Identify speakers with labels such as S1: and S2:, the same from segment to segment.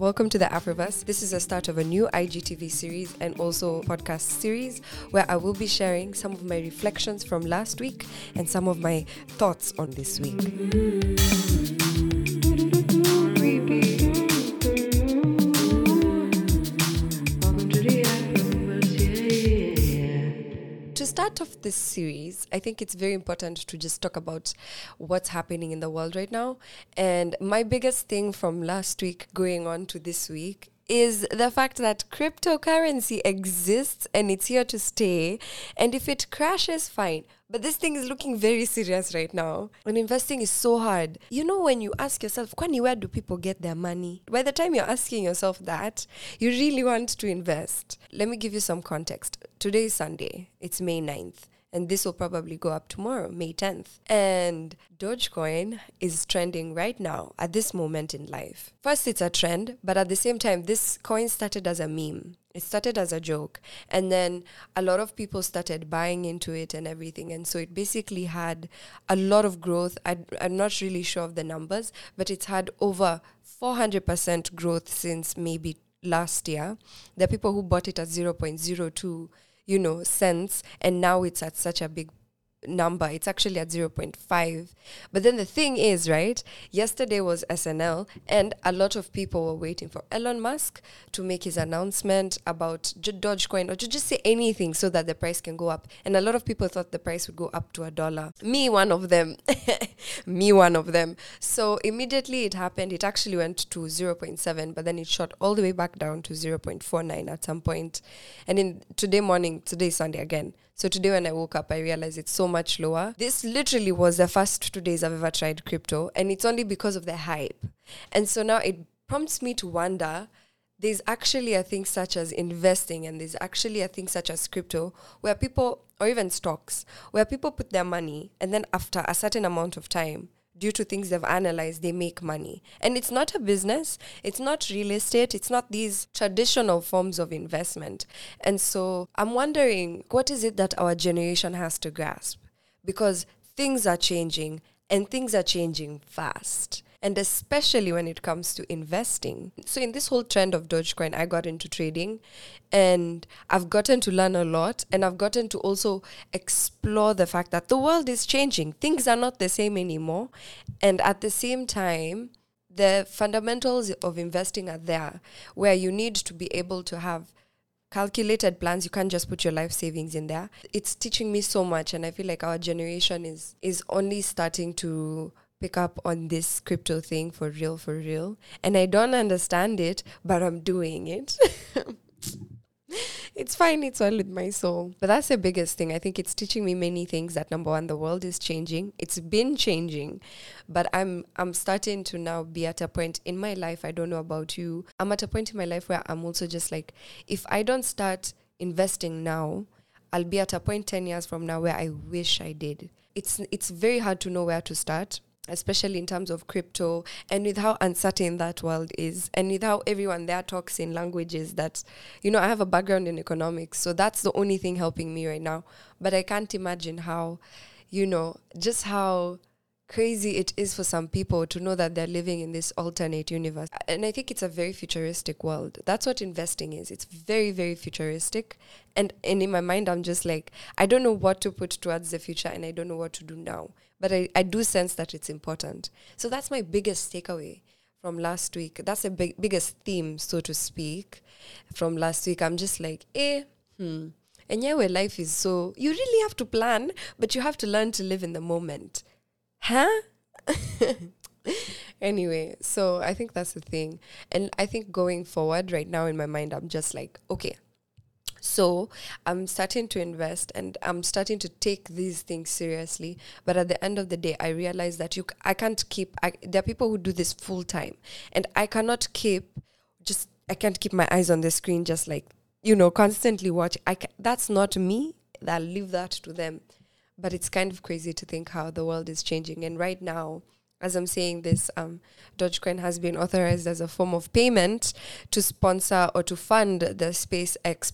S1: Welcome to the Afroverse. This is the start of a new IGTV series and also podcast series where I will be sharing some of my reflections from last week and some of my thoughts on this week. To start off this series, I think it's very important to just talk about what's happening in the world right now. And my biggest thing from last week going on to this week is the fact that cryptocurrency exists and it's here to stay. And if it crashes, fine. But this thing is looking very serious right now. And investing is so hard. You know, when you ask yourself, Kwani, where do people get their money? By the time you're asking yourself that, you really want to invest. Let me give you some context. Today is Sunday. It's May 9th. And this will probably go up tomorrow, May 10th. And Dogecoin is trending right now at this moment in life. First, it's a trend, but at the same time, this coin started as a meme. It started as a joke. And then a lot of people started buying into it and everything. And so it basically had a lot of growth. I'm not really sure of the numbers, but it's had over 400% growth since maybe last year. There are people who bought it at 0.02 cents, and now it's at such a big number. It's actually at 0.5. But then the thing is, right, yesterday was SNL, and a lot of people were waiting for Elon Musk to make his announcement about Dogecoin or to just say anything so that the price can go up. And a lot of people thought the price would go up to $1. Me, one of them. So immediately it happened. It actually went to 0.7, but then it shot all the way back down to 0.49 at some point. And today is Sunday again. So today when I woke up, I realized it's so much lower. This literally was the first 2 days I've ever tried crypto, and it's only because of the hype. And so now it prompts me to wonder, there's actually a thing such as investing, and there's actually a thing such as crypto, where people, or even stocks, where people put their money, and then after a certain amount of time, due to things they've analyzed, they make money. And it's not a business, it's not real estate, it's not these traditional forms of investment. And so I'm wondering, what is it that our generation has to grasp? Because things are changing, and things are changing fast. And especially when it comes to investing. So in this whole trend of Dogecoin, I got into trading, and I've gotten to learn a lot, and I've gotten to also explore the fact that the world is changing. Things are not the same anymore. And at the same time, the fundamentals of investing are there, where you need to be able to have calculated plans. You can't just put your life savings in there. It's teaching me so much, and I feel like our generation is only starting to pick up on this crypto thing for real. And I don't understand it, but I'm doing it. It's fine, it's well with my soul. But that's the biggest thing. I think it's teaching me many things. That number one, the world is changing. It's been changing. But I'm starting to now be at a point in my life, I don't know about you, I'm at a point in my life where I'm also just like, if I don't start investing now, I'll be at a point 10 years from now where I wish I did. It's very hard to know where to start, especially in terms of crypto, and with how uncertain that world is, and with how everyone there talks in languages that, I have a background in economics, so that's the only thing helping me right now. But I can't imagine how, just how crazy it is for some people to know that they're living in this alternate universe. And I think it's a very futuristic world. That's what investing is. It's very, very futuristic. And in my mind, I'm just like, I don't know what to put towards the future, and I don't know what to do now. But I do sense that it's important. So that's my biggest takeaway from last week. That's the biggest theme, so to speak, from last week. I'm just like, And yeah, where life is so, you really have to plan, but you have to learn to live in the moment. Huh? Anyway, so I think that's the thing. And I think going forward right now in my mind, I'm just like, okay, so I'm starting to invest, and I'm starting to take these things seriously. But at the end of the day, I realize that I can't keep, there are people who do this full time, and I can't keep my eyes on the screen, just like, constantly watch. That's not me. I'll leave that to them. But it's kind of crazy to think how the world is changing. And right now, as I'm saying this, Dogecoin has been authorized as a form of payment to sponsor or to fund the SpaceX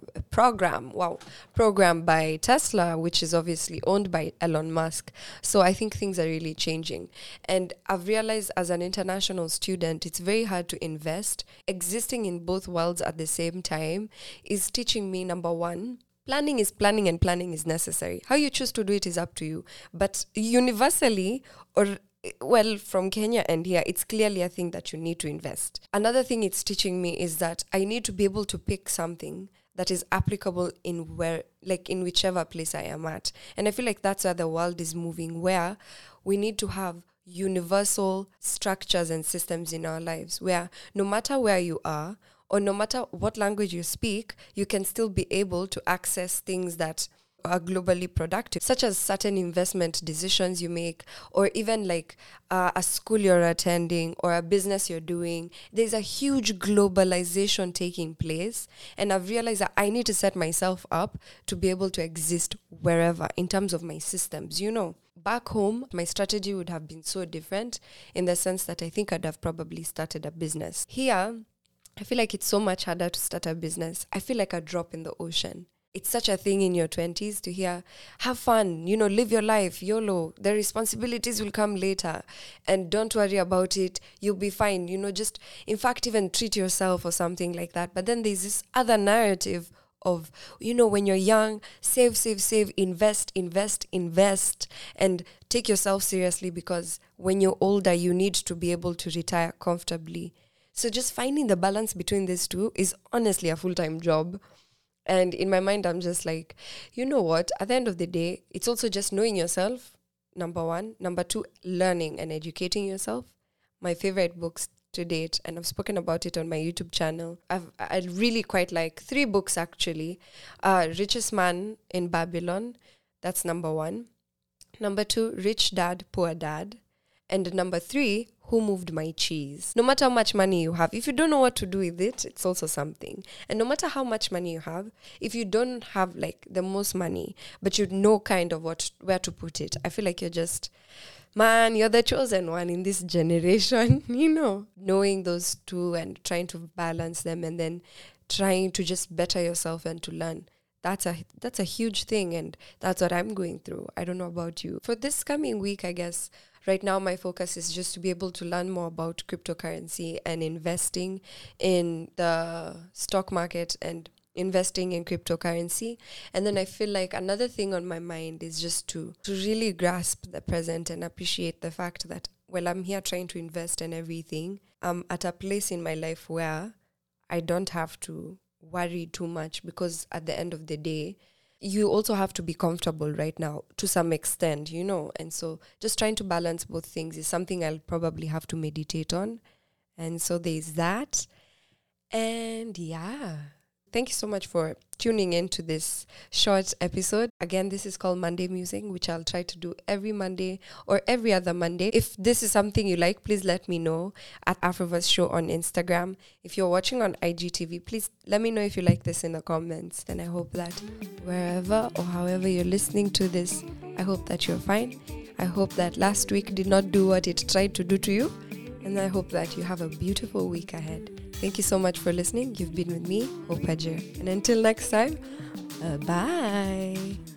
S1: program by Tesla, which is obviously owned by Elon Musk. So I think things are really changing. And I've realized as an international student, it's very hard to invest. Existing in both worlds at the same time is teaching me, number one, planning is planning and planning is necessary. How you choose to do it is up to you. But universally, or well, from Kenya and here, it's clearly a thing that you need to invest. Another thing it's teaching me is that I need to be able to pick something that is applicable in whichever place I am at. And I feel like that's where the world is moving, where we need to have universal structures and systems in our lives, where no matter where you are, or no matter what language you speak, you can still be able to access things that are globally productive, such as certain investment decisions you make, or even like a school you're attending or a business you're doing. There's a huge globalization taking place, and I've realized that I need to set myself up to be able to exist wherever in terms of my systems. Back home, my strategy would have been so different in the sense that I think I'd have probably started a business. Here, I feel like it's so much harder to start a business. I feel like a drop in the ocean. It's such a thing in your 20s to hear, have fun, live your life, YOLO. The responsibilities will come later. And don't worry about it. You'll be fine. Just, in fact, even treat yourself or something like that. But then there's this other narrative of, when you're young, save, invest, and take yourself seriously, because when you're older, you need to be able to retire comfortably. So just finding the balance between these two is honestly a full-time job. And in my mind, I'm just like, you know what? At the end of the day, it's also just knowing yourself, number one. Number two, learning and educating yourself. My favorite books to date, and I've spoken about it on my YouTube channel. I really quite like 3 books, actually. Richest Man in Babylon. That's number 1. Number 2, Rich Dad, Poor Dad. And number 3, Who Moved My Cheese? No matter how much money you have, if you don't know what to do with it, it's also something. And no matter how much money you have, if you don't have like the most money, but you know kind of where to put it, I feel like you're just, man, you're the chosen one in this generation, knowing those two and trying to balance them, and then trying to just better yourself and to learn. That's a huge thing, and that's what I'm going through. I don't know about you. For this coming week, I guess, right now my focus is just to be able to learn more about cryptocurrency and investing in the stock market and investing in cryptocurrency. And then I feel like another thing on my mind is just to really grasp the present and appreciate the fact that, well, I'm here trying to invest in everything. I'm at a place in my life where I don't have to worry too much, because at the end of the day, you also have to be comfortable right now to some extent, and so just trying to balance both things is something I'll probably have to meditate on. And so there's that. And yeah, thank you so much for tuning in to this short episode. Again, this is called Monday Musing, which I'll try to do every Monday or every other Monday. If this is something you like, please let me know at Afroverse Show on Instagram. If you're watching on IGTV, please let me know if you like this in the comments. And I hope that wherever or however you're listening to this, I hope that you're fine. I hope that last week did not do what it tried to do to you. And I hope that you have a beautiful week ahead. Thank you so much for listening. You've been with me, Hope Ajir. And until next time, bye.